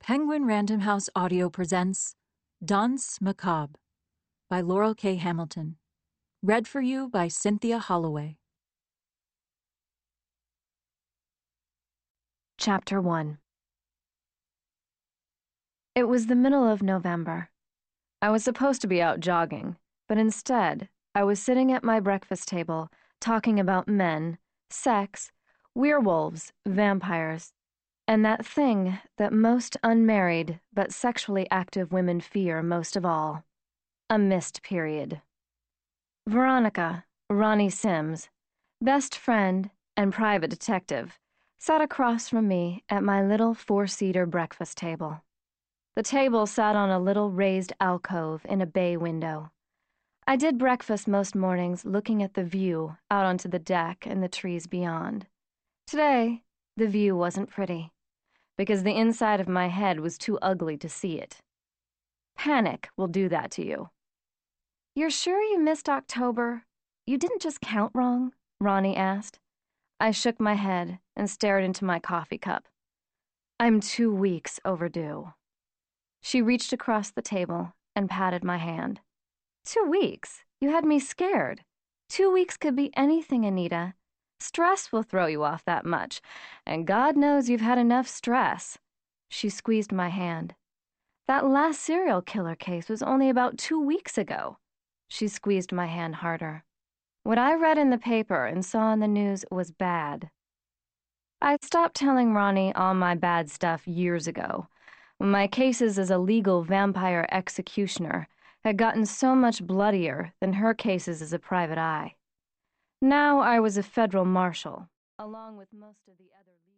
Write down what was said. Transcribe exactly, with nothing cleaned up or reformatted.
Penguin Random House Audio presents Danse Macabre by Laurel K. Hamilton. Read for you by Cynthia Holloway. Chapter one. It was the middle of November. I was supposed to be out jogging, but instead, I was sitting at my breakfast table talking about men, sex, werewolves, vampires, and that thing that most unmarried but sexually active women fear most of all, a missed period. Veronica, Ronnie Sims, best friend and private detective, sat across from me at my little four-seater breakfast table. The table sat on a little raised alcove in a bay window. I did breakfast most mornings looking at the view out onto the deck and the trees beyond. Today, the view wasn't pretty, because the inside of my head was too ugly to see it. Panic will do that to you. "You're sure you missed October? You didn't just count wrong?" Ronnie asked. I shook my head and stared into my coffee cup. "I'm two weeks overdue." She reached across the table and patted my hand. Two weeks? You had me scared. Two weeks could be anything, Anita. Stress will throw you off that much, and God knows you've had enough stress. She squeezed my hand. That last serial killer case was only about two weeks ago. She squeezed my hand harder. What I read in the paper and saw on the news was bad. I stopped telling Ronnie all my bad stuff years ago, when my cases as a legal vampire executioner had gotten so much bloodier than her cases as a private eye. Now I was a federal marshal, along with most of the other